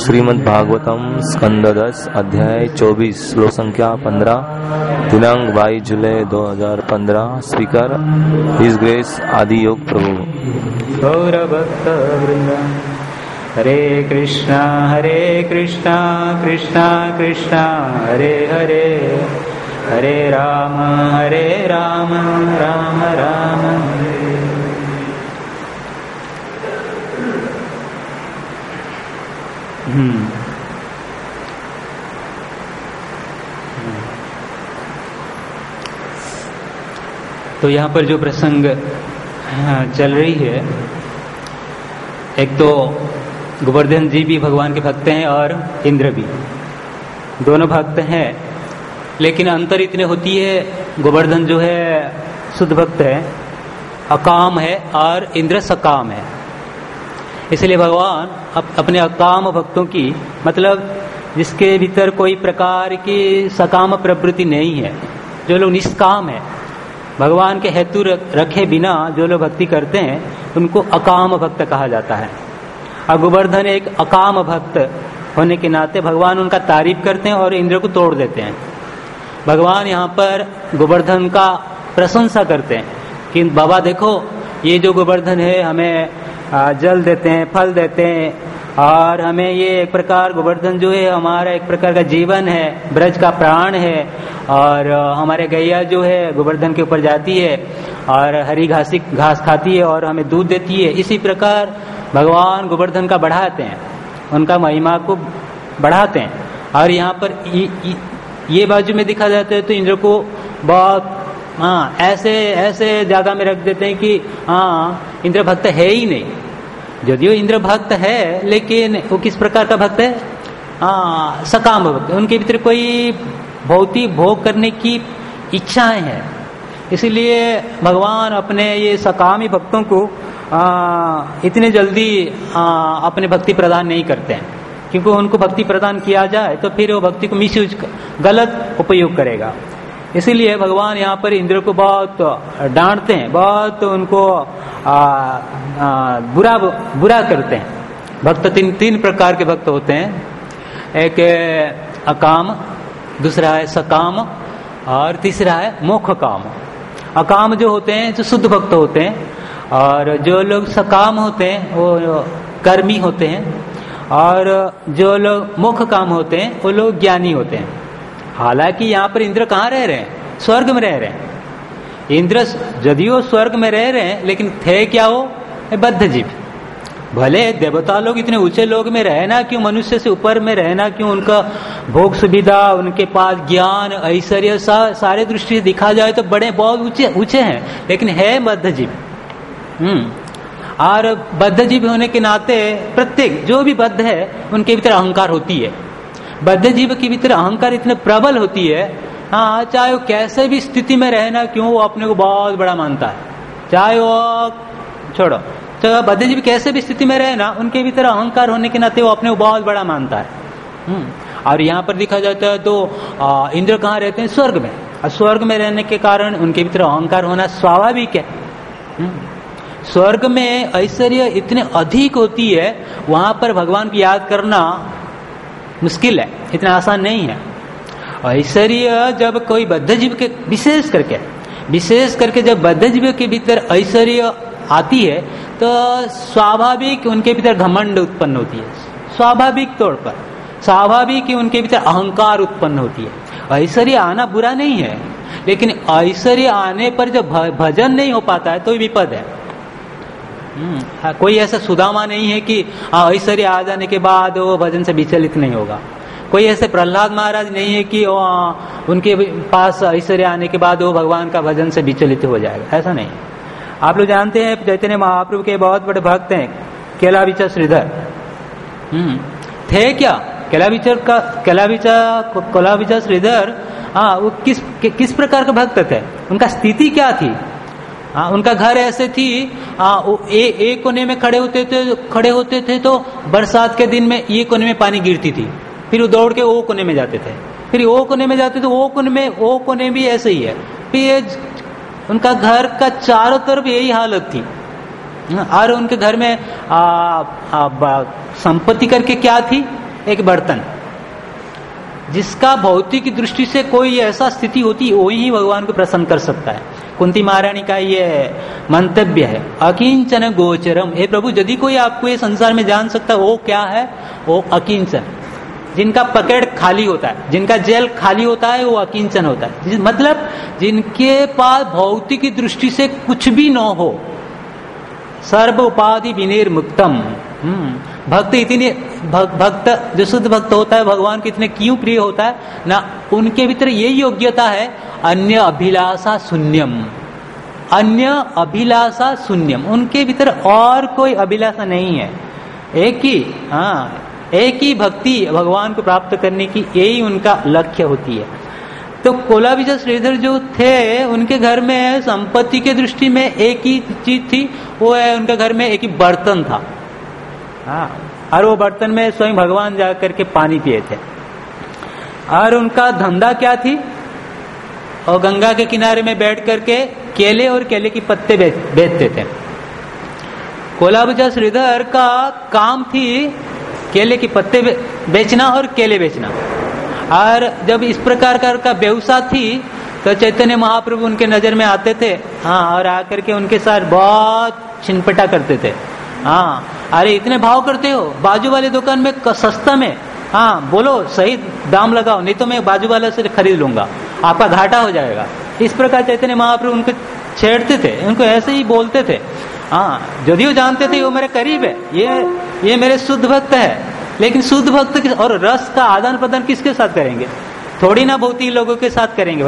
श्रीमद् भागवतम स्कंद 10 अध्याय 24 श्लोक संख्या 15 दिनांक 22 जुलाई 2015 स्पीकर हिज ग्रेस आदि योग प्रभु। गौरभक्त वृंद हरे कृष्णा कृष्णा कृष्णा हरे हरे हरे राम राम राम हरे। तो यहाँ पर जो प्रसंग चल रही है, एक तो गोवर्धन जी भी भगवान के भक्त हैं और इंद्र भी, दोनों भक्त हैं, लेकिन अंतर इतने होती है, गोवर्धन जो है शुद्ध भक्त है, अकाम है, और इंद्र सकाम है। इसलिए भगवान अपने अकाम भक्तों की, मतलब जिसके भीतर कोई प्रकार की सकाम प्रवृत्ति नहीं है, जो लोग निष्काम है, भगवान के हेतु रखे बिना जो लोग भक्ति करते हैं, उनको अकाम भक्त कहा जाता है। और गोवर्धन एक अकाम भक्त होने के नाते भगवान उनका तारीफ करते हैं और इंद्र को तोड़ देते हैं। भगवान यहाँ पर गोवर्धन का प्रशंसा करते हैं कि बाबा देखो, ये जो गोवर्धन है हमें जल देते हैं, फल देते हैं, और हमें ये एक प्रकार गोवर्धन जो है हमारा एक प्रकार का जीवन है, ब्रज का प्राण है, और हमारे गैया जो है गोवर्धन के ऊपर जाती है और हरी घास खाती है और हमें दूध देती है। इसी प्रकार भगवान गोवर्धन का बढ़ाते हैं, उनका महिमा को बढ़ाते हैं। और यहाँ पर ये बाजू में दिखा जाता है तो इंद्र को बहुत ऐसे जगह में रख देते हैं कि इंद्र भक्त है ही नहीं। यदियो इंद्र भक्त है, लेकिन वो किस प्रकार का भक्त है? सकाम भक्त। उनके भीतर कोई भौतिक भोग करने की इच्छाएं हैं, इसलिए भगवान अपने ये सकामी भक्तों को इतने जल्दी अपने भक्ति प्रदान नहीं करते हैं, क्योंकि उनको भक्ति प्रदान किया जाए तो फिर वो भक्ति को मिसयूज, गलत उपयोग करेगा। इसीलिए भगवान यहाँ पर इंद्र को बहुत डांटते हैं, बहुत उनको बुरा करते हैं। भक्त तीन प्रकार के भक्त होते हैं, एक अकाम, दूसरा है सकाम, और तीसरा है मोक्ष काम। अकाम जो होते हैं जो शुद्ध भक्त होते हैं, और जो लोग सकाम होते हैं वो कर्मी होते हैं, और जो लोग मोक्ष काम होते हैं वो लोग ज्ञानी होते हैं। हालांकि यहाँ पर इंद्र कहाँ रह रहे हैं? स्वर्ग में रह रहे हैं। इंद्र यदियो स्वर्ग में रह रहे हैं, लेकिन थे क्या हो? बद्ध जीव। भले देवता लोग इतने ऊंचे लोग में रहना क्यों, मनुष्य से ऊपर में रहना क्यों, उनका भोग सुविधा, उनके पास ज्ञान ऐश्वर्य सारे दृष्टि से दिखा जाए तो बड़े बहुत ऊंचे हैं, लेकिन है बद्ध जीव। और बद्ध जीव होने के नाते प्रत्येक जो भी बद्ध है उनके भीतर अहंकार होती है। बद्ध जीव के भीतर अहंकार इतने प्रबल होती है, चाहे वो कैसे भी स्थिति में रहना क्यों, वो अपने को बहुत बड़ा मानता है। चाहे वो छोड़ो, तो बद्ध जीव कैसे भी स्थिति में रहना, उनके भीतर अहंकार होने के नाते वो अपने को बहुत बड़ा मानता है। और यहाँ पर देखा जाता है तो इंद्र कहाँ रहते हैं? स्वर्ग में। और स्वर्ग में रहने के कारण उनके भीतर अहंकार होना स्वाभाविक है। स्वर्ग में ऐश्वर्य इतने अधिक होती है, वहां पर भगवान की याद करना मुश्किल है, इतना आसान नहीं है। ऐश्वर्य जब कोई बद्ध जीव के विशेष करके जब बद्ध जीव के भीतर ऐश्वर्य आती है तो स्वाभाविक उनके भीतर घमंड उत्पन्न होती है। स्वाभाविक तौर पर स्वाभाविक उनके भीतर अहंकार उत्पन्न होती है। ऐश्वर्य आना बुरा नहीं है, लेकिन ऐश्वर्य आने पर जब भजन नहीं हो पाता है तो विपद है। कोई ऐसा सुदामा नहीं है कि ऐश्वर्य आ जाने के बाद वो भजन से विचलित नहीं होगा। कोई ऐसे प्रहलाद महाराज नहीं है कि उनके पास ऐश्वर्य आने के बाद वो भगवान का भजन से विचलित हो जाएगा, ऐसा नहीं। आप लोग जानते हैं चैतन्य महाप्रभु के बहुत बड़े भक्त हैं केलाविचा श्रीधर। थे क्या केलाविचा श्रीधर? वो किस प्रकार के भक्त थे? उनका स्थिति क्या थी? उनका घर ऐसे थी, एक कोने में खड़े होते थे तो बरसात के दिन में ये कोने में पानी गिरती थी, फिर वो दौड़ के वो कोने में जाते थे, फिर वो कोने में जाते थे, वो कोने भी ऐसे ही है। फिर उनका घर का चारों तरफ यही हालत थी। और उनके घर में संपत्ति करके क्या थी? एक बर्तन, जिसका भौतिक दृष्टि से कोई ऐसा स्थिति होती है वही ही भगवान को प्रसन्न कर सकता है। कुंती महारानी का ये मंतव्य है, अकिंचन गोचरम। हे प्रभु, यदि कोई आपको ये संसार में जान सकता है, वो क्या है? वो अकिंचन, जिनका पकेट खाली होता है, जिनका जेल खाली होता है, वो अकिंचन होता है। मतलब जिनके पास भौतिक दृष्टि से कुछ भी न हो, सर्व उपाधि विनिर्मुक्तम। भक्त इतने भक्त जो शुद्ध भक्त होता है भगवान को इतने क्यों प्रिय होता है ना, उनके भीतर यही योग्यता है, अन्य अभिलाषा शून्यम, अन्य अभिलाषा शून्यम। उनके भीतर और कोई अभिलाषा नहीं है, एक ही भक्ति भगवान को प्राप्त करने की यही उनका लक्ष्य होती है। तो कोलाविज श्रीधर जो थे, उनके घर में संपत्ति के दृष्टि में एक ही चीज थी, वो है उनके घर में एक ही बर्तन था। और वो बर्तन में स्वयं भगवान जाकर के पानी पिए थे। और उनका धंधा क्या थी? और गंगा के किनारे में बैठ करके केले और केले की पत्ते बेचते थे। कोलाबुजा श्रीधर का काम थी केले की पत्ते बेचना और केले बेचना। और जब इस प्रकार का व्यवसाय थी तो चैतन्य महाप्रभु उनके नजर में आते थे, और आकर के उनके साथ बहुत छिनपटा करते थे। अरे इतने भाव करते हो, बाजू वाले दुकान में सस्ता में, बोलो सही दाम लगाओ, नहीं तो मैं बाजू वाले से खरीद लूंगा, आपका घाटा हो जाएगा। इस प्रकार चैतन्य महाप्रभु उनको छेड़ते थे, उनको ऐसे ही बोलते थे। यदि वो जानते थे वो मेरे करीब है, ये मेरे शुद्ध भक्त है, लेकिन शुद्ध भक्त और रस का आदान प्रदान किसके साथ करेंगे? थोड़ी ना भौतिक लोगों के साथ करेंगे।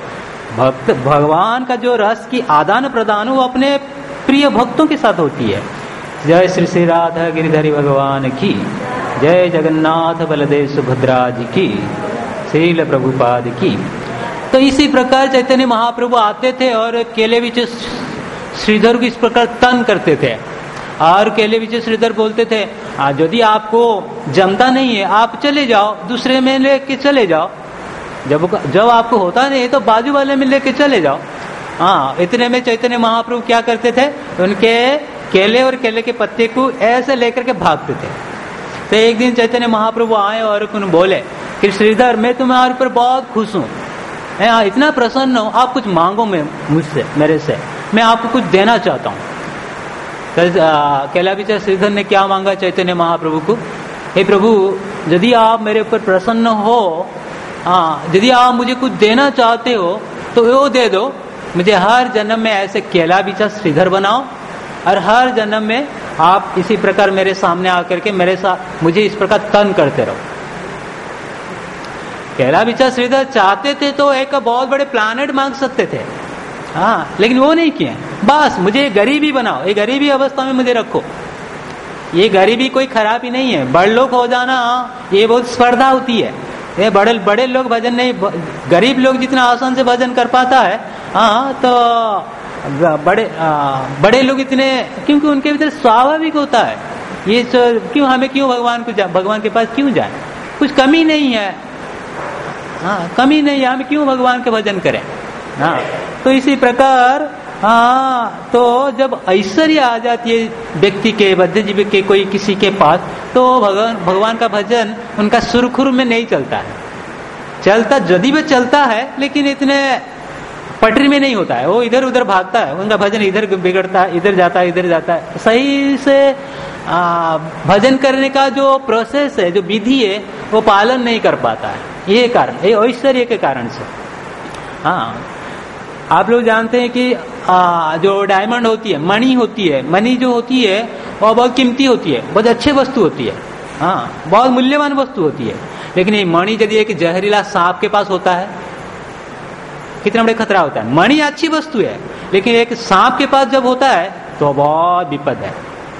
भगवान का जो रस की आदान प्रदान वो अपने प्रिय भक्तों के साथ होती है। जय श्री श्री राधा गिरिधरी भगवान की, जय जगन्नाथ बलदेव सुभद्रा जी की, श्रील प्रभुपाद की। तो इसी प्रकार चैतन्य महाप्रभु आते थे और केले विच श्रीधर को इस प्रकार तंग करते थे। और केले विच श्रीधर बोलते थे, यदि आपको जमता नहीं है आप चले जाओ, दूसरे में लेके चले जाओ, जब आपको होता नहीं है तो बाजू वाले में लेके चले जाओ। इतने में चैतन्य महाप्रभु क्या करते थे, उनके केले और केले के पत्ते को ऐसे लेकर के भागते थे। तो एक दिन चैतन्य महाप्रभु आए और उन्हें बोले कि श्रीधर, मैं तुम्हारे ऊपर बहुत खुश हूँ, इतना प्रसन्न हूँ, आप कुछ मांगो मुझसे, मेरे से, मैं आपको कुछ देना चाहता हूँ। तो कैलाभिचा श्रीधर ने क्या मांगा चैतन्य महाप्रभु को? हे प्रभु, यदि आप मेरे ऊपर प्रसन्न हो, यदि आप मुझे कुछ देना चाहते हो तो वो दे दो, मुझे हर जन्म में ऐसे कैलाभिचा श्रीधर बनाओ, और हर जन्म में आप इसी प्रकार मेरे सामने आकर के मेरे साथ मुझे इस प्रकार तंग करते रहो। कैलाभिचा श्रीधर चाहते थे तो एक बहुत बड़े प्लानेट मांग सकते थे, लेकिन वो नहीं किए। बस मुझे गरीबी बनाओ, ये गरीबी अवस्था में मुझे रखो। ये गरीबी कोई खराबी नहीं है, बड़ लोग हो जाना ये बहुत स्पर्धा होती है। ये बड़े लोग भजन नहीं, गरीब लोग जितना आसान से भजन कर पाता है, तो बड़े लोग इतने, क्योंकि उनके भीतर स्वाभाविक होता है ये, क्यों हमें क्यों भगवान के पास क्यों जाए, कुछ कमी नहीं है, कमी नहीं है, हम क्यों भगवान के भजन करें। तो इसी प्रकार तो जब ऐश्वर्य आ जाती है व्यक्ति के, बद्धजीवी के, कोई किसी के पास, तो भगवान का भजन उनका सुरखुर में नहीं चलता है। चलता यदि भी चलता है, लेकिन इतने पटरी में नहीं होता है, वो इधर उधर भागता है, उनका भजन इधर बिगड़ता है, इधर जाता है, इधर जाता है। सही से भजन करने का जो प्रोसेस है, जो विधि है, वो पालन नहीं कर पाता है। ये कारण, ये ऐश्वर्य के कारण से। आप लोग जानते हैं कि जो डायमंड होती है, मणि होती है, मणि जो होती है वो बहुत कीमती होती है, बहुत अच्छी वस्तु होती है, बहुत मूल्यवान वस्तु होती है। लेकिन ये मणि यदि एक जहरीला सांप के पास होता है, कितना बड़ा खतरा होता है। मणि अच्छी वस्तु है, लेकिन एक सांप के पास जब होता है तो बहुत विपद है।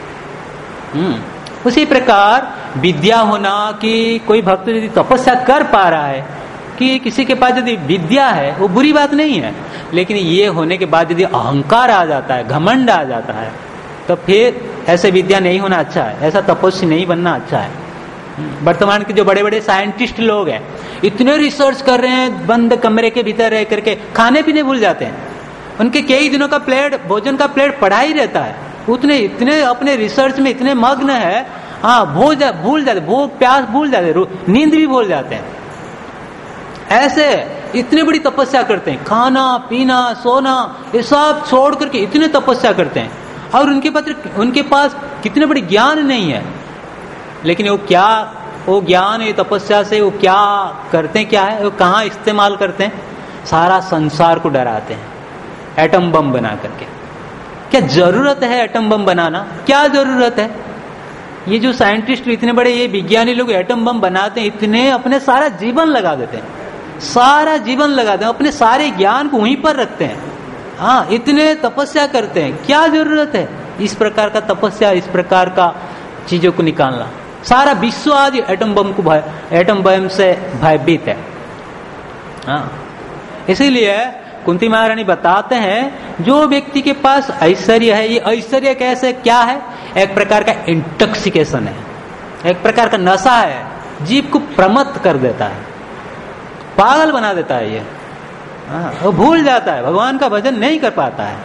उसी प्रकार विद्या होना, कि कोई भक्त यदि तपस्या कर पा रहा है, कि किसी के पास यदि विद्या है, वो बुरी बात नहीं है, लेकिन ये होने के बाद यदि अहंकार आ जाता है, घमंड आ जाता है, तो फिर ऐसे विद्या नहीं होना अच्छा है, ऐसा तपस्वी नहीं बनना अच्छा है। वर्तमान के जो बड़े बड़े साइंटिस्ट लोग हैं, इतने रिसर्च कर रहे हैं, बंद कमरे के भीतर रह करके खाने पीने भूल जाते हैं, उनके कई दिनों का प्लेट, भोजन का प्लेट पड़ा ही रहता है, इतने अपने रिसर्च में इतने मग्न है, हाँ भूल जाते, भूख प्यास भूल जाते, नींद भी भूल जाते हैं। ऐसे इतनी बड़ी तपस्या करते हैं, खाना पीना सोना ये सब छोड़ करके इतने तपस्या करते हैं, और उनके पास कितने बड़े ज्ञान नहीं है, लेकिन वो ज्ञान ये तपस्या से वो क्या करते हैं, क्या है वो कहाँ इस्तेमाल करते हैं, सारा संसार को डराते हैं एटम बम बना करके। क्या जरूरत है एटम बम बनाना? क्या जरूरत है? ये जो साइंटिस्ट इतने बड़े ये विज्ञानी लोग एटम बम बनाते हैं, इतने अपने सारा जीवन लगा देते हैं, सारा जीवन लगाते हैं, अपने सारे ज्ञान को वहीं पर रखते हैं। हाँ, इतने तपस्या करते हैं, क्या जरूरत है इस प्रकार का तपस्या, इस प्रकार का चीजों को निकालना? सारा विश्व आज एटम बम से भयभीत है। हाँ, इसीलिए कुंती महारानी बताते हैं जो व्यक्ति के पास ऐश्वर्य है, ये ऐश्वर्य कैसे क्या है? एक प्रकार का इंटॉक्सिकेशन है, एक प्रकार का नशा है, जीव को प्रमत्त कर देता है, पागल बना देता है ये। वो भूल जाता है, भगवान का भजन नहीं कर पाता है।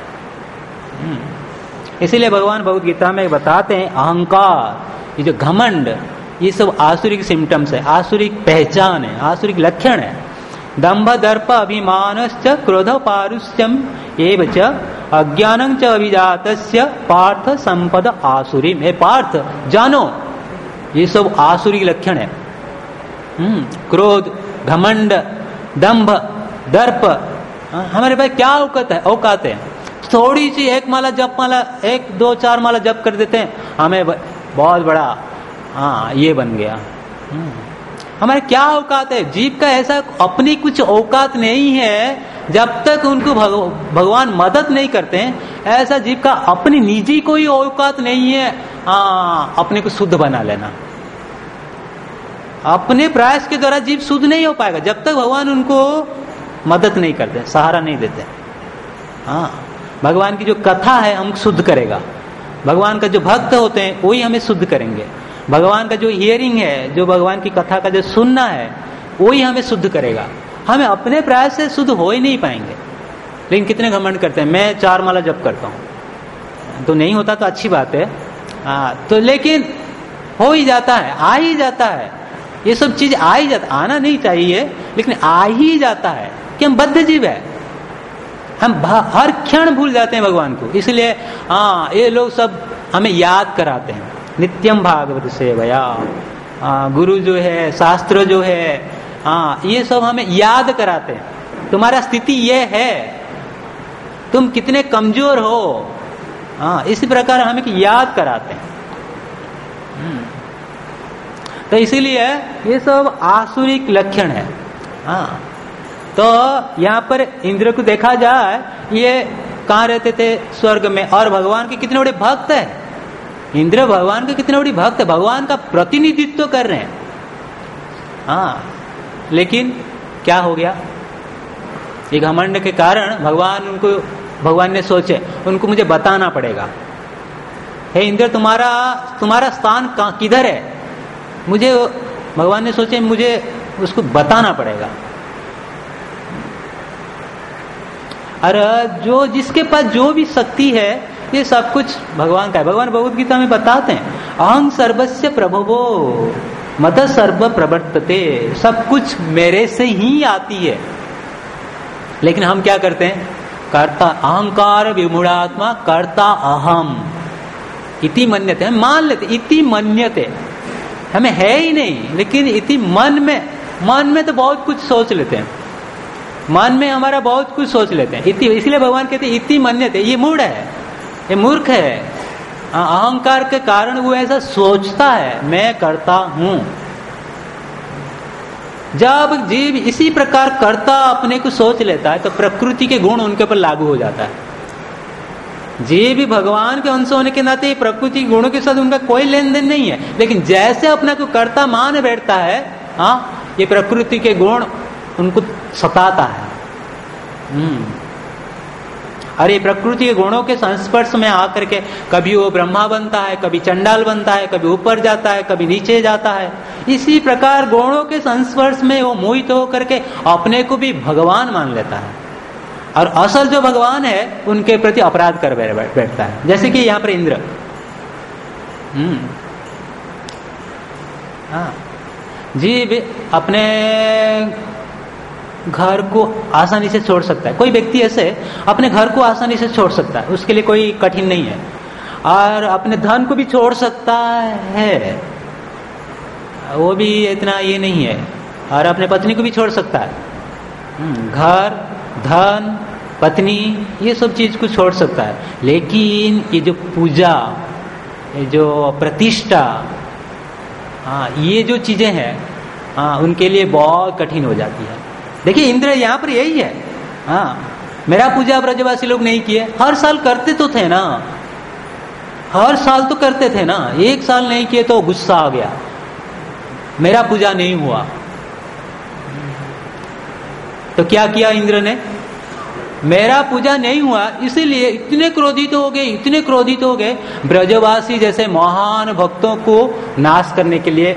इसीलिए भगवान भगवद गीता में बताते हैं अहंकार, ये जो घमंड, ये सब आसुरिक सिम्टम्स है, आसुरिक पहचान है, आसुरिक लक्षण है। दंभ दर्प अभिमानश्च क्रोध पारुष्यम एवच अज्ञानं च अभिजातस्य पार्थ संपद आसुरी। हे पार्थ जानो, ये सब आसुरी लक्षण है। क्रोध, घमंड, दंभ, दर्प, हमारे पास क्या औकात है? थोड़ी सी एक माला जप, माला 1 2 4 माला जप कर देते हैं, हमें बहुत बड़ा ये बन गया। हमारे क्या औकात है? जीव का ऐसा अपनी कुछ औकात नहीं है, जब तक उनको भगवान मदद नहीं करते हैं, ऐसा जीव का अपनी निजी कोई औकात नहीं है अपने को शुद्ध बना लेना। अपने प्रयास के द्वारा जीव शुद्ध नहीं हो पाएगा जब तक भगवान उनको मदद नहीं करते, सहारा नहीं देते। भगवान की जो कथा है हम शुद्ध करेगा, भगवान का जो भक्त होते हैं वही हमें शुद्ध करेंगे, भगवान का जो हियरिंग है, जो भगवान की कथा का जो सुनना है वही हमें शुद्ध करेगा। हमें अपने प्रयास से शुद्ध हो ही नहीं पाएंगे। लेकिन कितने घमंड करते हैं, मैं 4 माला जप करता हूँ, तो नहीं होता तो अच्छी बात है, तो लेकिन हो ही जाता है, आ ही जाता है, ये सब चीज आ ही जाता, आना नहीं चाहिए लेकिन आ ही जाता है कि हम बद्ध जीव है, हम हर क्षण भूल जाते हैं भगवान को। इसलिए ये लोग सब हमें याद कराते हैं, नित्यम भागवत सेवया, गुरु जो है, शास्त्र जो है, ये सब हमें याद कराते हैं तुम्हारा स्थिति ये है, तुम कितने कमजोर हो, इसी प्रकार हमें याद कराते हैं। तो इसीलिए ये सब आसुरिक लक्षण है। तो यहाँ पर इंद्र को देखा जाए, ये कहाँ रहते थे? स्वर्ग में। और भगवान के कितने बड़े भक्त है इंद्र, भगवान के कितने बड़ी भक्त है, भगवान का प्रतिनिधित्व कर रहे हैं। लेकिन क्या हो गया? ये घमंड के कारण भगवान ने सोचे उनको मुझे बताना पड़ेगा, हे इंद्र तुम्हारा स्थान किधर है, मुझे, भगवान ने सोचे मुझे उसको बताना पड़ेगा। अरे जो जिसके पास जो भी शक्ति है ये सब कुछ भगवान का है। भगवान भगवद गीता में बताते हैं, अहं सर्वस्य प्रभवो मत सर्व प्रवर्तते, सब कुछ मेरे से ही आती है। लेकिन हम क्या करते हैं? कर्ता, अहंकार विमूढ़ात्मा कर्ता अहम इति मन्यते, हम मान लेते, इति मन्यते, हमें है ही नहीं, लेकिन इति मन में तो बहुत कुछ सोच लेते हैं, मन में हमारा बहुत कुछ सोच लेते हैं। इसलिए भगवान कहते हैं इति मन्यते, ये मूढ़ है, ये मूर्ख है। अहंकार के कारण वो ऐसा सोचता है मैं करता हूं। जब जीव इसी प्रकार करता अपने को सोच लेता है तो प्रकृति के गुण उनके ऊपर लागू हो जाता है। जीव भी भगवान के अंश होने के नाते प्रकृति के गुणों के साथ उनका कोई लेन देन नहीं है, लेकिन जैसे अपने को कर्ता मान बैठता है, ये प्रकृति के गुण उनको सताता है। अरे प्रकृति के गुणों के संस्पर्श में आकर के कभी वो ब्रह्मा बनता है, कभी चंडाल बनता है, कभी ऊपर जाता है, कभी नीचे जाता है। इसी प्रकार गुणों के संस्पर्श में वो मोहित होकर के अपने को भी भगवान मान लेता है, और असल जो भगवान है उनके प्रति अपराध कर बैठता है। जैसे कि यहाँ पर इंद्र, हाँ, जीव अपने घर को आसानी से छोड़ सकता है। कोई व्यक्ति ऐसे अपने घर को आसानी से छोड़ सकता है, उसके लिए कोई कठिन नहीं है। और अपने धन को भी छोड़ सकता है, वो भी इतना ये नहीं है। और अपने पत्नी को भी छोड़ सकता है, घर, धन, पत्नी, ये सब चीज को छोड़ सकता है। लेकिन ये जो पूजा, ये जो प्रतिष्ठा, हाँ, ये जो चीजें हैं, हाँ, उनके लिए बहुत कठिन हो जाती है। देखिए इंद्र यहाँ पर यही है। हाँ, मेरा पूजा ब्रजवासी लोग नहीं किए, हर साल करते तो थे ना, हर साल तो करते थे ना, एक साल नहीं किए तो गुस्सा आ गया, मेरा पूजा नहीं हुआ। तो क्या किया इंद्र ने? मेरा पूजा नहीं हुआ, इसीलिए इतने क्रोधित हो गए, इतने क्रोधित हो गए, ब्रजवासी जैसे महान भक्तों को नाश करने के लिए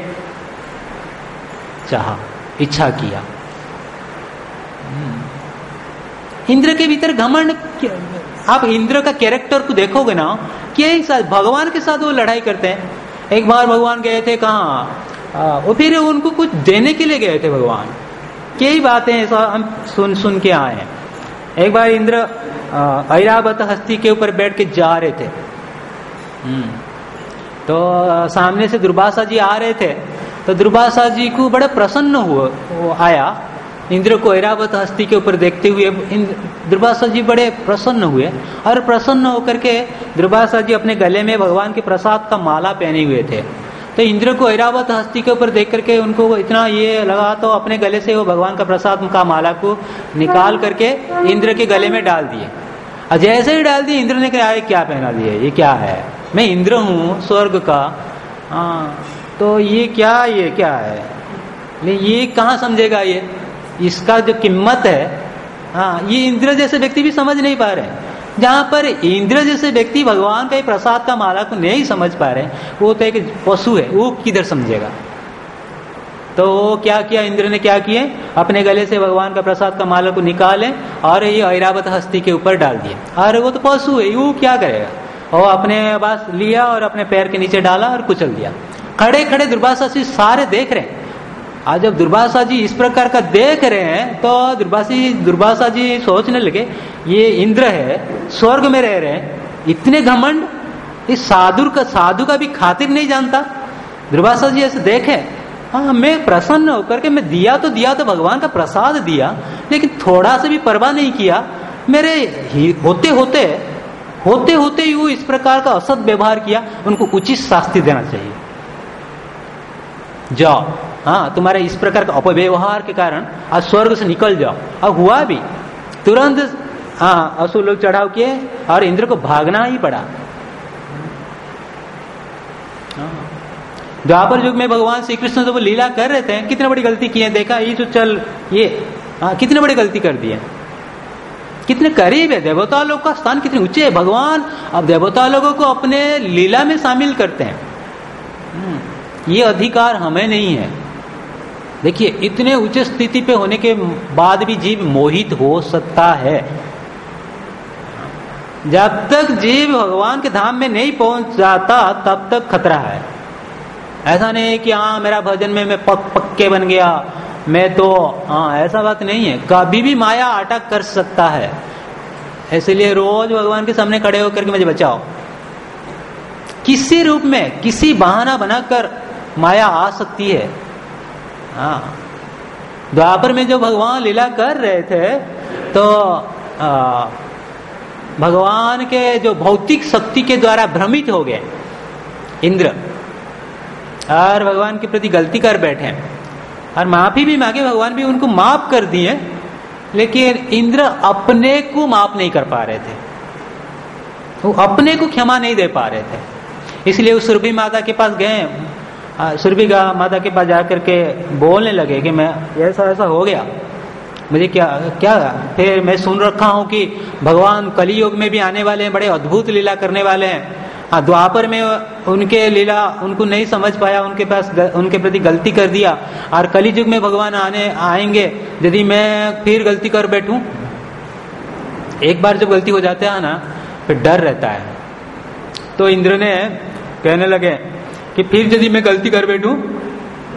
चाहा, इच्छा किया। इंद्र के भीतर घमंड, आप इंद्र का कैरेक्टर को देखोगे ना, कि भगवान के साथ वो लड़ाई करते हैं। एक बार भगवान गए थे कहाँ, वो फिर उनको कुछ देने के लिए गए थे भगवान। कई बातें ऐसा हम सुन के आए हैं। एक बार इंद्र ऐरावत हस्ती के ऊपर बैठ के जा रहे थे, तो सामने से दुर्वासा जी आ रहे थे। तो दुर्वासा जी को बड़े प्रसन्न हुआ, वो आया इंद्र को ऐरावत हस्ती के ऊपर देखते हुए। दुर्वासा जी बड़े प्रसन्न हुए, और प्रसन्न होकर के दुर्वासा जी अपने गले में भगवान के प्रसाद का माला पहने हुए थे। तो इंद्र को ऐरावत हस्ती के ऊपर देख करके उनको इतना ये लगा, तो अपने गले से वो भगवान का प्रसाद का माला को निकाल करके इंद्र के गले में डाल दिए। और जैसे ही डाल दिए, इंद्र ने कहा क्या पहना दिए, ये क्या है? मैं इंद्र हूँ स्वर्ग का, तो ये क्या है? ये कहाँ समझेगा? ये इसका जो कीमत है, हाँ, ये इंद्र जैसे व्यक्ति भी समझ नहीं पा रहे। जहां पर इंद्र जैसे व्यक्ति भगवान का प्रसाद का माला को नहीं समझ पा रहे, वो तो एक पशु है, वो किधर समझेगा? तो क्या किया इंद्र ने? क्या किए? अपने गले से भगवान का प्रसाद का माला को निकाले और ये ऐरावत हस्ती के ऊपर डाल दिए। अरे वो तो पशु है, वो क्या करेगा? और अपने पास लिया और अपने पैर के नीचे डाला और कुचल दिया। खड़े खड़े दुर्वासा जी सारे देख रहे हैं। आज जब दुर्वासा जी इस प्रकार का देख रहे हैं, तो दुर्वासा जी सोचने लगे, ये इंद्र है, स्वर्ग में रह रहे हैं, इतने घमंड, इस साधु का भी खातिर नहीं जानता। दुर्वासा जी ऐसे देखे, हाँ, मैं प्रसन्न होकर के मैं दिया तो भगवान का प्रसाद दिया, लेकिन थोड़ा सा भी परवाह नहीं किया। मेरे होते होते वो इस प्रकार का असद व्यवहार किया, उनको उचित शास्ति देना चाहिए। जाओ, हाँ, तुम्हारे इस प्रकार का अपव्यवहार के कारण आज स्वर्ग से निकल जाओ। अब हुआ भी, तुरंत हाँ, असुर लोग चढ़ाव किए और इंद्र को भागना ही पड़ा। द्वापर युग में भगवान श्री कृष्ण तो वो लीला कर रहे थे, कितने बड़ी गलती की है, देखा ये जो चल ये, हाँ, कितने बड़ी गलती कर दी है, कितने करीब है, देवता लोग का स्थान कितने ऊंचे है। भगवान अब देवता लोगों को अपने लीला में शामिल करते हैं, ये अधिकार हमें नहीं है। देखिए, इतने ऊंचे स्थिति पे होने के बाद भी जीव मोहित हो सकता है। जब तक जीव भगवान के धाम में नहीं पहुंच जाता, तब तक खतरा है। ऐसा नहीं है कि हाँ, मेरा भजन में मैं पक्के बन गया, मैं तो, हाँ, ऐसा बात नहीं है। कभी भी माया अटैक कर सकता है। इसलिए रोज भगवान के सामने खड़े होकर के मुझे बचाओ। किसी रूप में, किसी बहाना बनाकर माया आ सकती है। हाँ, द्वापर में जो भगवान लीला कर रहे थे, तो भगवान के जो भौतिक शक्ति के द्वारा भ्रमित हो गए इंद्र, और भगवान के प्रति गलती कर बैठे और माफी भी मांगे, भगवान भी उनको माफ कर दिए, लेकिन इंद्र अपने को माफ नहीं कर पा रहे थे, वो अपने को क्षमा नहीं दे पा रहे थे। इसलिए उस सुरभि माता के पास गए, सुरभि माता के पास जाकर के बोलने लगे कि मैं ऐसा ऐसा हो गया, मुझे क्या फिर मैं सुन रखा हूं कि भगवान कलियुग में भी आने वाले हैं, बड़े अद्भुत लीला करने वाले हैं। द्वापर में उनके लीला उनको नहीं समझ पाया, उनके प्रति गलती कर दिया, और कलियुग में भगवान आएंगे, यदि मैं फिर गलती कर बैठूं, एक बार जब गलती हो जाता है ना, फिर डर रहता है। तो इंद्र ने कहने लगे कि फिर यदि मैं गलती कर बैठूं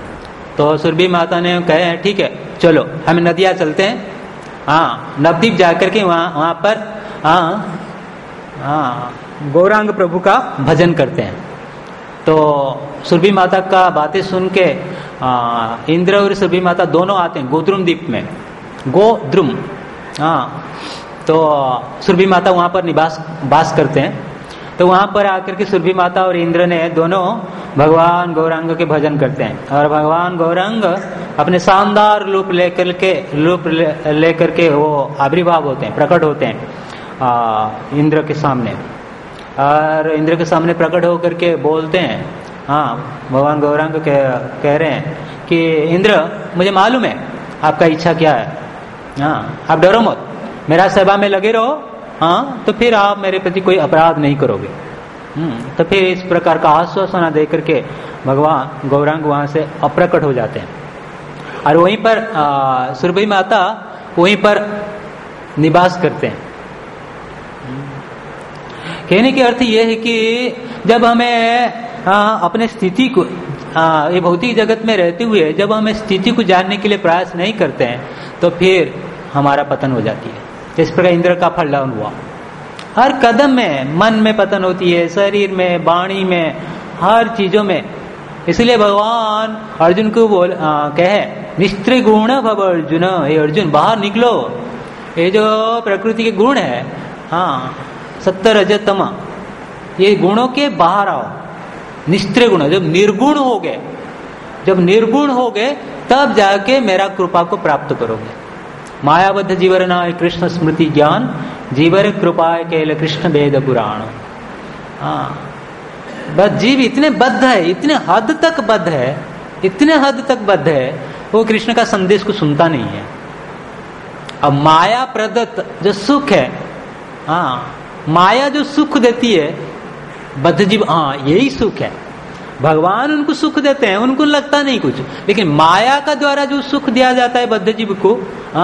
तो सुरभि माता ने कहे ठीक है चलो हम नदिया चलते हैं, हाँ नवद्वीप जाकर के वहाँ पर गौरांग प्रभु का भजन करते हैं। तो सुरभि माता का बातें सुन के इंद्र और सुरभि माता दोनों आते हैं गोद्रुम द्वीप में, गोद्रुम। तो सुरभि माता वहाँ पर वास करते हैं। तो वहाँ पर आकर के सुरभि माता और इंद्र ने दोनों भगवान गौरांग के भजन करते हैं। और भगवान गौरांग अपने शानदार रूप लेकर के वो आविर्भाव होते हैं, प्रकट होते हैं इंद्र के सामने। और इंद्र के सामने प्रकट होकर के बोलते हैं, भगवान गौरांग कह रहे हैं कि इंद्र मुझे मालूम है आपका इच्छा क्या है, आप डरो मत, मेरा सेवा में लगे रहो, तो फिर आप मेरे प्रति कोई अपराध नहीं करोगे। तो फिर इस प्रकार का आश्वासन दे करके भगवान गौरांग वहां से अप्रकट हो जाते हैं। और वहीं पर सुरभि माता वहीं पर निवास करते हैं। कहने की अर्थ यह है कि जब हमें अपने स्थिति को ये भौतिक जगत में रहते हुए जब हम स्थिति को जानने के लिए प्रयास नहीं करते हैं तो फिर हमारा पतन हो जाती है। इस प्रकार इंद्र का फल डाउन हुआ। हर कदम में मन में पतन होती है, शरीर में, वाणी में, हर चीजों में। इसलिए भगवान अर्जुन को कहे निस्त्रिगुण भव अर्जुन, ये अर्जुन बाहर निकलो, ये जो प्रकृति के गुण है, सत्य रज तम, ये गुणों के बाहर आओ। निस्त्रिगुण, जब निर्गुण हो गए तब जाके मेरा कृपा को प्राप्त करोगे। मायाबद्ध जीवर नाय कृष्ण स्मृति ज्ञान, जीवर कृपाय केल कृष्ण वेद पुराण। बस जीव इतने बद्ध है, इतने हद तक बद्ध है, वो कृष्ण का संदेश को सुनता नहीं है। अब माया प्रदत्त जो सुख है, माया जो सुख देती है बद्ध जीव, यही सुख है। भगवान उनको सुख देते हैं, उनको लगता नहीं कुछ, लेकिन माया का द्वारा जो सुख दिया जाता है बद्ध जीव को,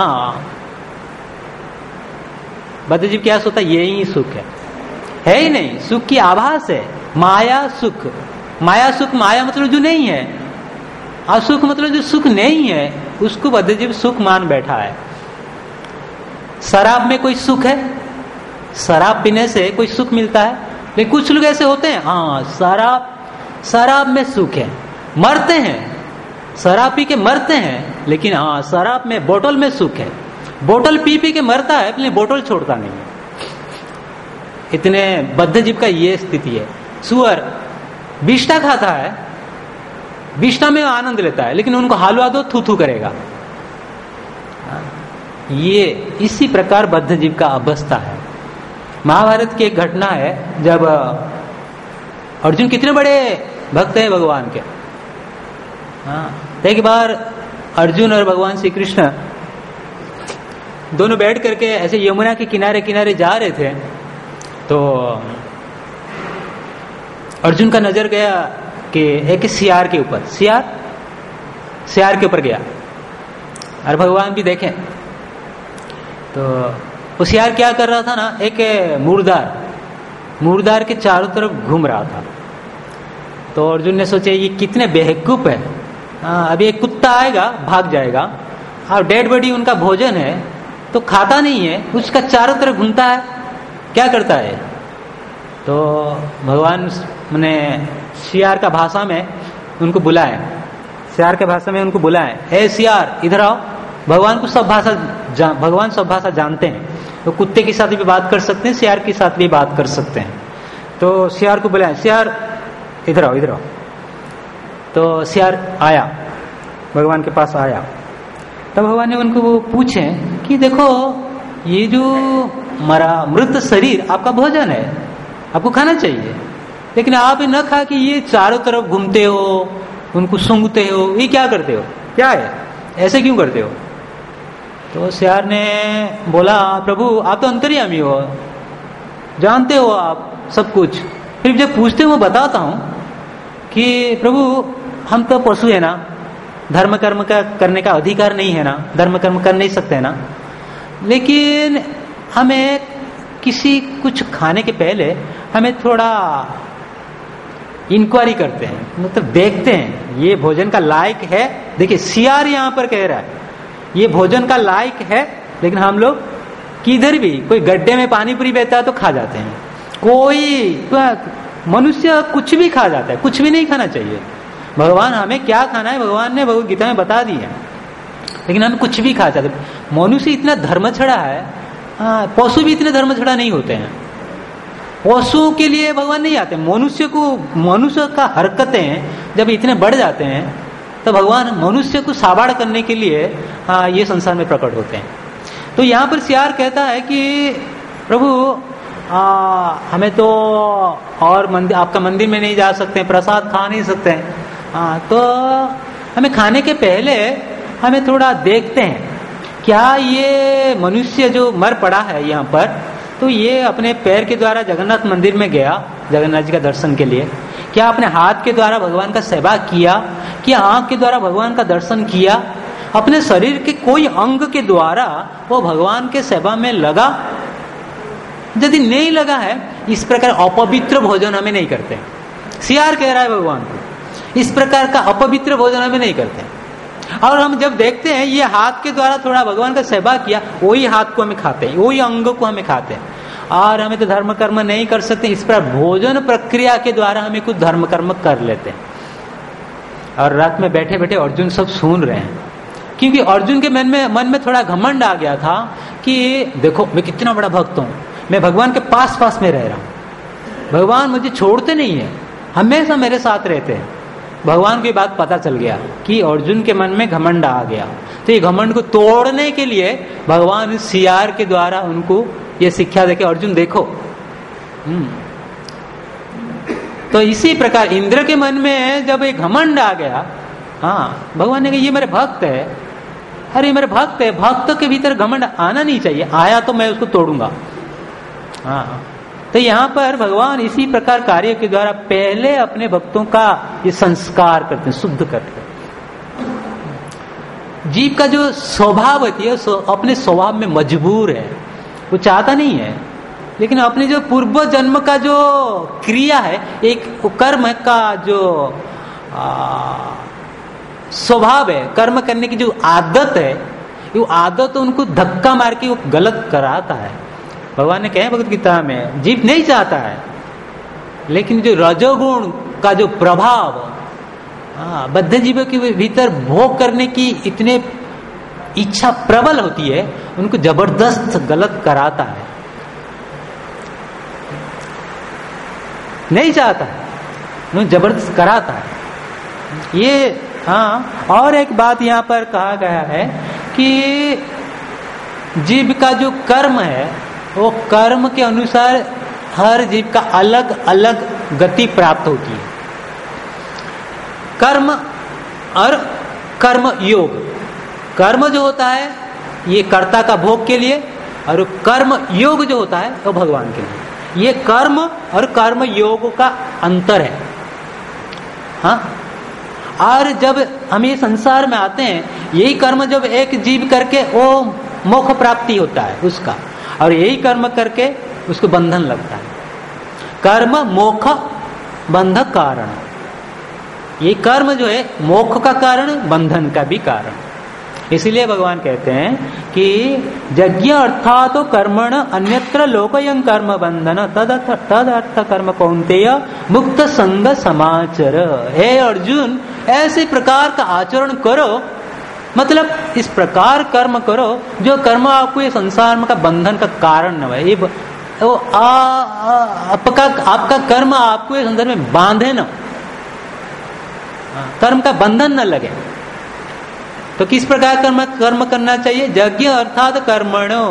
बद्ध जीव क्या सोचता है यही सुख है ही नहीं, सुख की आभास है। माया सुख, माया मतलब जो नहीं है, असुख मतलब जो सुख नहीं है, उसको बद्ध जीव सुख मान बैठा है। शराब में कोई सुख है? शराब पीने से कोई सुख मिलता है? लेकिन कुछ लोग ऐसे होते हैं, शराब में सुख है, मरते हैं, शराब पी के मरते हैं, लेकिन शराब में, बोतल में सुख है। बोतल पी के मरता है, अपनी बोतल छोड़ता नहीं है। इतने बद्ध जीव का ये स्थिति है। सुअर बिष्टा खाता है, बिष्टा में आनंद लेता है, लेकिन उनको हलवा दो थू करेगा। ये इसी प्रकार बद्ध जीव का अवस्था है। महाभारत की एक घटना है, जब अर्जुन कितने बड़े भक्त है भगवान के। एक बार अर्जुन और भगवान श्री कृष्ण दोनों बैठ करके ऐसे यमुना के किनारे जा रहे थे। तो अर्जुन का नजर गया कि एक सियार के ऊपर, सियार के ऊपर गया, और भगवान भी देखें। तो वो सियार क्या कर रहा था ना, एक मुर्दार के चारों तरफ घूम रहा था। तो अर्जुन ने सोचा ये कितने बेवकूफ है, अभी एक कुत्ता आएगा भाग जाएगा, और डेड बॉडी उनका भोजन है तो खाता नहीं है, उसका चारों तरफ घूमता है, क्या करता है। तो भगवान ने सियार का भाषा में उनको बुलाए, हे सियार इधर आओ। भगवान सब भाषा जानते हैं, तो कुत्ते के साथ भी बात कर सकते हैं, सियार के साथ भी बात कर सकते हैं। तो सियार को बुलाए, सियार इधर आओ। तो सियार आया, भगवान के पास आया। तब भगवान ने उनको वो पूछे कि देखो ये जो मृत शरीर आपका भोजन है, आपको खाना चाहिए, लेकिन आप न खा के ये चारों तरफ घूमते हो, उनको सूंघते हो, ये क्या करते हो, क्या है, ऐसे क्यों करते हो। तो सियार ने बोला प्रभु आप तो अंतर्यामी हो, जानते हो आप सब कुछ। फिर जब पूछते हो बताता हूं कि प्रभु हम तो पशु है ना, धर्म कर्म का करने का अधिकार नहीं है ना, धर्म कर्म कर नहीं सकते ना, लेकिन हमें कुछ खाने के पहले हमें थोड़ा इंक्वायरी करते हैं, मतलब देखते हैं ये भोजन का लायक है। देखिए सियार यहाँ पर कह रहा है ये भोजन का लायक है, लेकिन हम लोग किधर भी कोई गड्ढे में पानी पूरी बहता है तो खा जाते हैं, कोई मनुष्य कुछ भी खा जाता है, कुछ भी नहीं खाना चाहिए। भगवान हमें क्या खाना है भगवान ने भगवद गीता में बता दिया, लेकिन हम कुछ भी खा जाते हैं। मनुष्य इतना धर्मछड़ा है, पशु भी इतने धर्मछड़ा नहीं होते हैं। पशुओं के लिए भगवान नहीं आते, मनुष्य का हरकतें जब इतने बढ़ जाते हैं तो भगवान मनुष्य को साबाड़ करने के लिए ये संसार में प्रकट होते हैं। तो यहाँ पर सियार कहता है कि प्रभु हमें तो और मंदिर, आपका मंदिर में नहीं जा सकते, प्रसाद खा नहीं सकते हैं, तो हमें खाने के पहले हमें थोड़ा देखते हैं क्या ये मनुष्य जो मर पड़ा है यहाँ पर, तो ये अपने पैर के द्वारा जगन्नाथ मंदिर में गया जगन्नाथ जी का दर्शन के लिए, क्या अपने हाथ के द्वारा भगवान का सेवा किया, क्या आंख के द्वारा भगवान का दर्शन किया, अपने शरीर के कोई अंग के द्वारा वो भगवान के सेवा में लगा? यदि नहीं लगा है, इस प्रकार अपवित्र भोजन हमें नहीं करते। सियार कह रहा है भगवान को इस प्रकार का अपवित्र भोजन हमें नहीं करते। और हम जब देखते हैं ये हाथ के द्वारा थोड़ा भगवान का सेवा किया, वही हाथ को हमें खाते हैं, वही अंग को हमें खाते हैं, और हमें तो धर्म कर्म नहीं कर सकते, इस पर भोजन प्रक्रिया के द्वारा हमें कुछ धर्म कर्म कर लेते हैं। और रात में बैठे बैठे अर्जुन सब सुन रहे हैं, क्योंकि अर्जुन के मन में थोड़ा घमंड आ गया था कि देखो मैं कितना बड़ा भक्त हूँ, मैं भगवान के पास पास में रह रहा हूँ, भगवान मुझे छोड़ते नहीं है, हमेशा मेरे साथ रहते हैं। भगवान को ये बात पता चल गया कि अर्जुन के मन में घमंड आ गया, तो ये घमंड को तोड़ने के लिए भगवान सियार के द्वारा उनको ये शिक्षा देके अर्जुन देखो। तो इसी प्रकार इंद्र के मन में जब एक घमंड आ गया, भगवान ने कहा ये मेरे भक्त है, अरे मेरे भक्त है, भक्त के भीतर घमंड आना नहीं चाहिए, आया तो मैं उसको तोड़ूंगा। तो यहाँ पर भगवान इसी प्रकार कार्य के द्वारा पहले अपने भक्तों का ये संस्कार करते हैं, शुद्ध करते हैं। जीव का जो स्वभाव होती है अपने स्वभाव में मजबूर है, वो चाहता नहीं है, लेकिन अपने जो पूर्व जन्म का जो क्रिया है, एक कर्म का जो स्वभाव है, कर्म करने की जो आदत है, वो आदत उनको धक्का मार के वो गलत कराता है। भगवान ने कहा भगवद गीता में जीव नहीं चाहता है, लेकिन जो रजोगुण का जो प्रभाव बद्ध जीवों के भीतर भोग करने की इतने इच्छा प्रबल होती है, उनको जबरदस्त गलत कराता है, नहीं चाहता है, उनको जबरदस्त कराता है। ये और एक बात यहाँ पर कहा गया है कि जीव का जो कर्म है, वो कर्म के अनुसार हर जीव का अलग अलग गति प्राप्त होती है। कर्म और कर्म योग, कर्म जो होता है ये कर्ता का भोग के लिए, और कर्म योग जो होता है वो भगवान के लिए। ये कर्म और कर्म योग का अंतर है। और जब हम ये संसार में आते हैं, यही कर्म जब एक जीव करके वो मोक्ष प्राप्ति होता है उसका, और यही कर्म करके उसको बंधन लगता है। कर्म मोक्ष बंधक कारण, ये कर्म जो है मोक्ष का कारण, बंधन का भी कारण। इसीलिए भगवान कहते हैं कि यज्ञ अर्थात कर्मण अन्यत्र लोकयं कर्म बंधन तद अर्थ कर्म कौन्तेय मुक्त संग समाचर। हे अर्जुन, ऐसे प्रकार का आचरण करो, मतलब इस प्रकार कर्म करो जो कर्म आपको ये संसार में का बंधन का कारण न है। ये आपका कर्म आपको ये संसार में बांधे न, कर्म का बंधन न लगे। तो किस प्रकार कर्म करना चाहिए? यज्ञ अर्थात कर्मणो,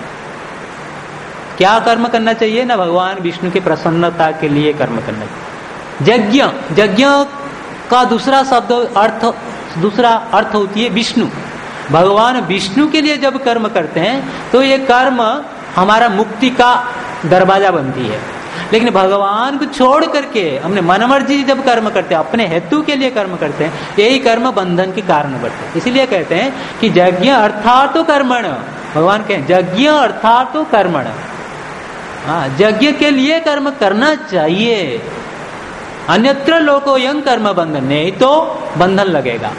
क्या कर्म करना चाहिए ना? भगवान विष्णु की प्रसन्नता के लिए कर्म करना चाहिए। यज्ञ का दूसरा शब्द दूसरा अर्थ होती है विष्णु। भगवान विष्णु के लिए जब कर्म करते हैं तो ये कर्म हमारा मुक्ति का दरवाजा बनती है। लेकिन भगवान को छोड़ करके हमने मनमर्जी जब कर्म करते हैं, अपने हेतु के लिए कर्म करते हैं, यही कर्म बंधन के कारण बनते हैं। इसीलिए कहते हैं कि यज्ञ अर्थातो कर्मण, भगवान कहें यज्ञ अर्थातो कर्मण। यज्ञ के लिए कर्म करना चाहिए। अन्यत्र लोकोयं कर्म बंधन, नहीं तो बंधन लगेगा।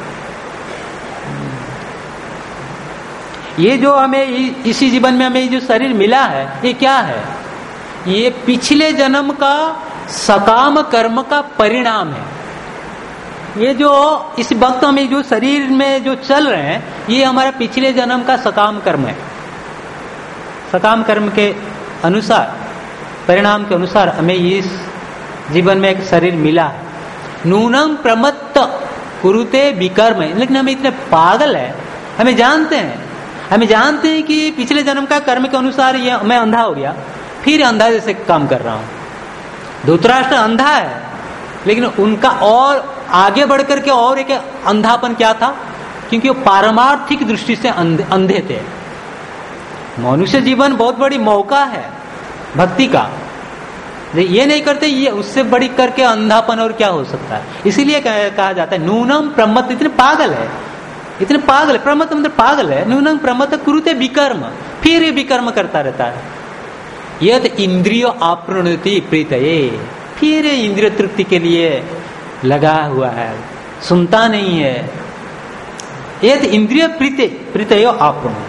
ये जो हमें इसी जीवन में हमें जो शरीर मिला है, ये क्या है? ये पिछले जन्म का सकाम कर्म का परिणाम है। ये जो इस वक्त हमें जो शरीर में जो चल रहे हैं, ये हमारा पिछले जन्म का सकाम कर्म है। सकाम कर्म के अनुसार, परिणाम के अनुसार हमें इस जीवन में एक शरीर मिला है। नूनम प्रमत्त कुरुते विकर्म, लेकिन हम इतने पागल है, हमें जानते हैं कि पिछले जन्म का कर्म के अनुसार ये मैं अंधा हो गया, फिर अंधा जैसे काम कर रहा हूं। धृतराष्ट्र अंधा है, लेकिन उनका और आगे बढ़ करके और एक अंधापन क्या था? क्योंकि वो पारमार्थिक दृष्टि से अंधे थे। मनुष्य जीवन बहुत बड़ी मौका है भक्ति का, ये नहीं करते, ये उससे बड़ी करके अंधापन और क्या हो सकता है? इसीलिए कहा जाता है नूनम प्रमत्त, इतने पागल है, प्रमत्त मतलब पागल है। नूनम प्रमत्त कुरुते विकर्म, फिर ये विकर्म करता रहता है। यद इंद्रियो आप्नुति प्रीतये, फिर इंद्रिय तृप्ति के लिए लगा हुआ है, सुनता नहीं है। यद इंद्रिय प्रीतयो आप्नुति,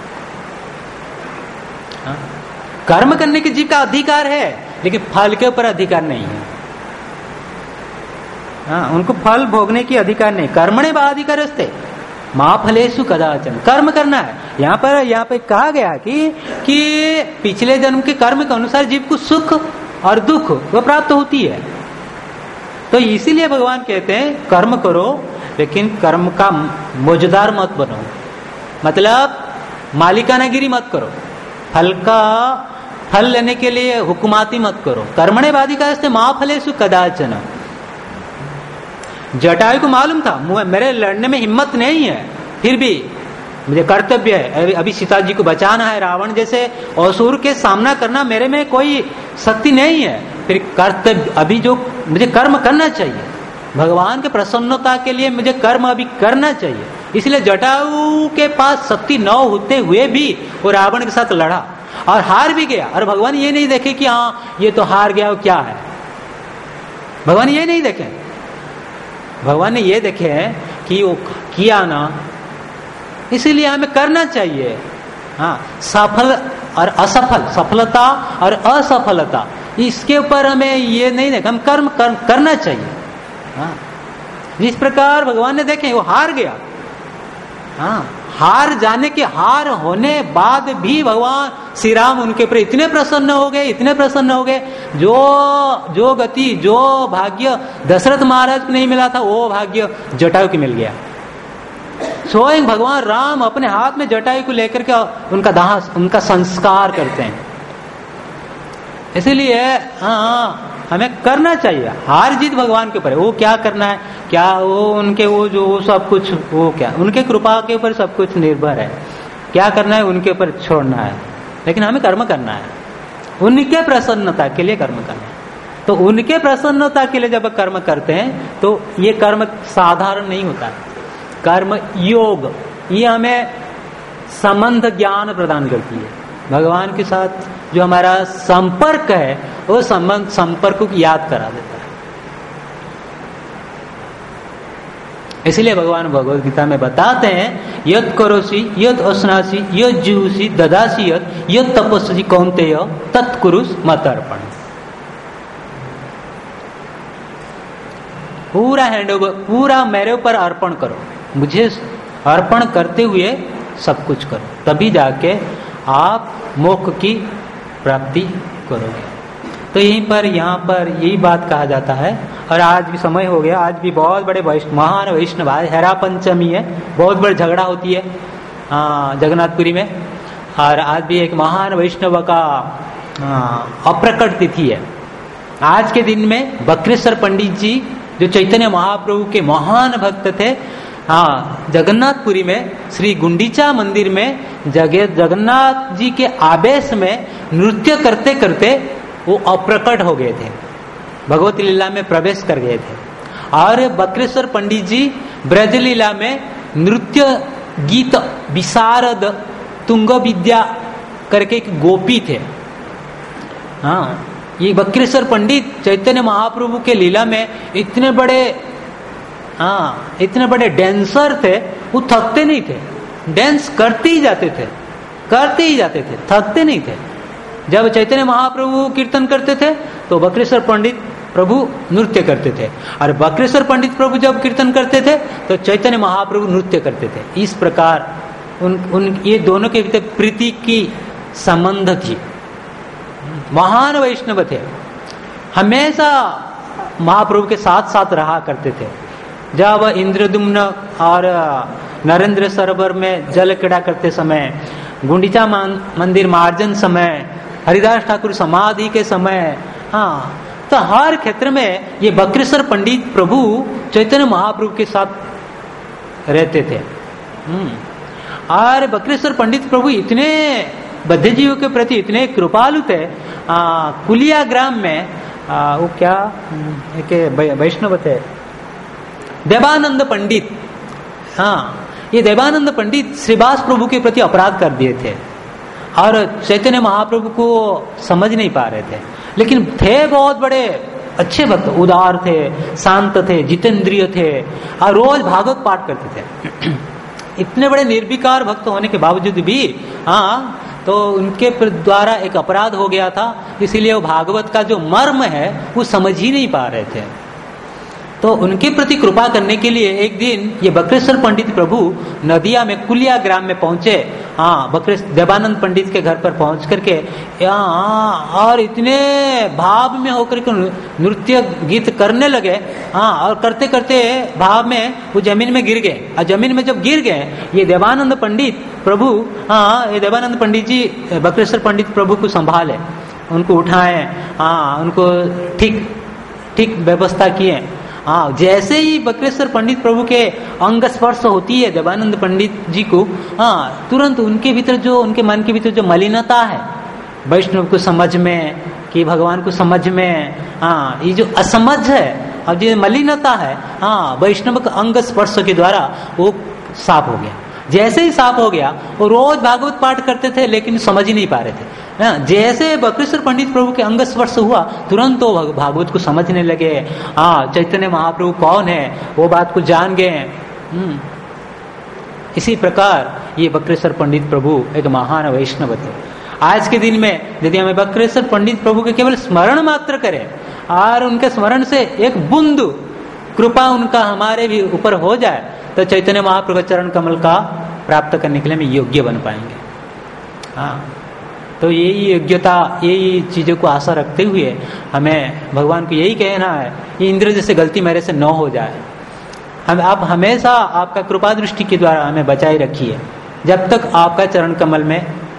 कर्म करने के जीव का अधिकार है, लेकिन फल के ऊपर अधिकार नहीं है। उनको फल भोगने की अधिकार नहीं। कर्मणे बाधिकारस्ते मां फलेषु कदाचन, कर्म करना है। यहाँ पर कहा गया कि पिछले जन्म के कर्म के अनुसार जीव को सुख और दुख वो प्राप्त होती है। तो इसीलिए भगवान कहते हैं कर्म करो, लेकिन कर्म का मौजदार मत बनो, मतलब मालिकानागिरी मत करो, फल लेने के लिए हुकुमाती मत करो। कर्मणे बाधिकारस्ते मां फलेषु कदाचन। जटायु को मालूम था मेरे लड़ने में हिम्मत नहीं है, फिर भी मुझे कर्तव्य है, अभी सीता जी को बचाना है, रावण जैसे असुर के सामना करना मेरे में कोई शक्ति नहीं है, फिर कर्तव्य अभी जो मुझे कर्म करना चाहिए, भगवान के प्रसन्नता के लिए मुझे कर्म अभी करना चाहिए। इसलिए जटायु के पास शक्ति न होते हुए भी वो रावण के साथ लड़ा और हार भी गया। और भगवान ये नहीं देखे कि हाँ ये तो हार गया, वो क्या है, भगवान ये नहीं देखे। भगवान ने ये देखे कि वो किया ना, इसीलिए हमें करना चाहिए। हाँ, सफल और असफल, सफलता और असफलता, इसके ऊपर हमें ये नहीं देखा, हम कर्म करना चाहिए। हाँ, जिस प्रकार भगवान ने देखे वो हार गया, हाँ, हार जाने के हार होने बाद भी भगवान श्री राम उनके ऊपर इतने प्रसन्न हो गए, जो गति जो भाग्य दशरथ महाराज को नहीं मिला था, वो भाग्य जटायु को मिल गया। स्वयं भगवान राम अपने हाथ में जटायु को लेकर के उनका दाह, उनका संस्कार करते हैं। इसीलिए हाँ, हमें करना चाहिए। हार जीत भगवान के ऊपर है, वो क्या करना है, क्या वो उनके वो जो सब कुछ, वो क्या उनके कृपा के ऊपर सब कुछ निर्भर है, क्या करना है उनके ऊपर छोड़ना है, लेकिन हमें कर्म करना है, उनके प्रसन्नता के लिए कर्म करना है। तो उनके प्रसन्नता के लिए जब कर्म करते हैं तो ये कर्म साधारण नहीं होता है। कर्म योग ये हमें संबंध ज्ञान प्रदान करती है। भगवान के साथ जो हमारा संपर्क है, वो संपर्क को याद करा देता है। इसलिए भगवान भगवद गीता में बताते हैं, यद करोसि यद अस्नासि यद जीवसि ददासि यद तपस्सि कौन्तेय तत्कुरुस मत अर्पण। पूरा हैंडओवर, पूरा मेरे ऊपर अर्पण करो, मुझे अर्पण करते हुए सब कुछ करो, तभी जाके आप मोक्ष की प्राप्ति करोगे। तो यहाँ पर यही बात कहा जाता है। और आज भी समय हो गया, आज भी बहुत बड़े महान वैष्णव, हेरा पंचमी है, बहुत बड़ी झगड़ा होती है जगन्नाथपुरी में। और आज भी एक महान वैष्णव का अप्रकट तिथि है। आज के दिन में बक्रेश्वर पंडित जी जो चैतन्य महाप्रभु के महान भक्त थे, जगन्नाथपुरी में श्री गुंडीचा मंदिर में जगन्नाथ जी के आवेश में नृत्य करते करते वो अप्रकट हो गए थे, भगवती लीला में प्रवेश कर गए थे। और बक्रेश्वर पंडित जी ब्रज लीला में नृत्य गीत विशारद तुंग विद्या करके एक गोपी थे। ये वक्रेश्वर पंडित चैतन्य महाप्रभु के लीला में इतने बड़े डांसर थे, वो थकते नहीं थे, डांस करते ही जाते थे, थकते नहीं थे। जब चैतन्य महाप्रभु कीर्तन करते थे तो वक्रेश्वर पंडित प्रभु नृत्य करते थे, और वक्रेश्वर पंडित प्रभु जब कीर्तन करते थे तो चैतन्य महाप्रभु नृत्य करते थे। इस प्रकार ये दोनों के भीतर प्रीति की संबंध थी। महान वैष्णव थे, हमेशा महाप्रभु के साथ साथ रहा करते थे। जब इंद्रद्युम्न और नरेंद्र सरोवर में जल क्रीड़ा करते समय, गुंडीचा मंदिर मार्जन समय, हरिदास ठाकुर समाधि के समय, तो हर क्षेत्र में ये वक्रेश्वर पंडित प्रभु चैतन्य महाप्रभु के साथ रहते थे। और वक्रेश्वर पंडित प्रभु इतने बद्धजीवों के प्रति इतने कृपालु थे। कुलिया ग्राम में वो क्या वैष्णव थे, देवानंद पंडित। ये देवानंद पंडित श्रीवास प्रभु के प्रति अपराध कर दिए थे और चैतन्य महाप्रभु को समझ नहीं पा रहे थे, लेकिन थे बहुत बड़े अच्छे भक्त, उदार थे, शांत थे, जितेंद्रिय थे और रोज भागवत पाठ करते थे। इतने बड़े निर्विकार भक्त होने के बावजूद भी तो उनके द्वारा एक अपराध हो गया था, इसीलिए वो भागवत का जो मर्म है वो समझ ही नहीं पा रहे थे। तो उनके प्रति कृपा करने के लिए एक दिन ये वक्रेश्वर पंडित प्रभु नदिया में कुलिया ग्राम में पहुंचे। देवानंद पंडित के घर पर पहुंच करके और इतने भाव में होकर के नृत्य गीत करने लगे। और करते करते भाव में वो जमीन में गिर गए, और जमीन में जब गिर गए ये देवानंद पंडित प्रभु ये देवानंद पंडित जी वक्रेश्वर पंडित प्रभु को संभाले, उनको उठाए, उनको ठीक व्यवस्था किए। जैसे ही वक्रेश्वर पंडित प्रभु के अंग स्पर्श होती है देवानंद पंडित जी को, तुरंत उनके भीतर जो उनके मन के भीतर जो मलिनता है वैष्णव को समझ में कि भगवान को समझ में, ये जो असमझ है और जो मलिनता है, वैष्णव के अंग स्पर्श के द्वारा वो साफ हो गया। जैसे ही साफ हो गया वो रोज भागवत पाठ करते थे लेकिन समझ ही नहीं पा रहे थे। जैसे वक्रेश्वर पंडित प्रभु के अंग स्पर्श हुआ तुरंत वो भागवत को समझने लगे। चैतन्य महाप्रभु कौन है वो बात को जान गए। इसी प्रकार ये वक्रेश्वर पंडित प्रभु एक महान वैष्णव थे। आज के दिन में यदि हमें वक्रेश्वर पंडित प्रभु के केवल स्मरण मात्र करें और उनके स्मरण से एक बूंद कृपा उनका हमारे भी ऊपर हो जाए तो चैतन्य महाप्रभु चरण कमल का प्राप्त करने के लिए हम योग्य बन पाएंगे। तो यही योग्यता, यही चीजों को आशा रखते हुए हमें भगवान को यही कहना है कि इंद्र जैसे गलती मेरे से न हो जाए। आप हमेशा आपका कृपा दृष्टि के द्वारा हमें बचाए रखिए जब तक आपका चरण कमल में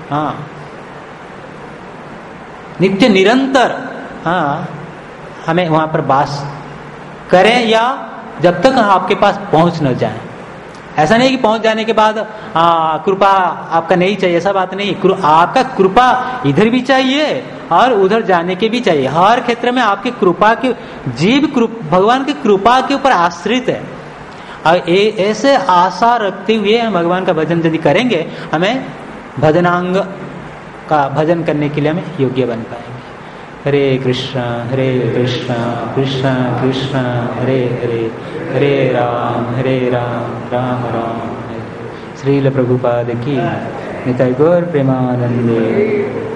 नित्य निरंतर हमें वहां पर वास करें, या जब तक आपके पास पहुंच न जाए। ऐसा नहीं कि पहुंच जाने के बाद कृपा आपका नहीं चाहिए, ऐसा बात नहीं। आपका कृपा इधर भी चाहिए और उधर जाने के भी चाहिए। हर क्षेत्र में आपकी कृपा के जीव भगवान की कृपा के ऊपर आश्रित है। और ऐसे आशा रखते हुए हम भगवान का भजन यदि करेंगे, हमें भजनांग का भजन करने के लिए हमें योग्य बन पाएंगे। हरे कृष्ण कृष्ण कृष्ण हरे हरे, हरे राम राम राम। श्रील प्रभुपाद की निताई गौर प्रेमानंदे।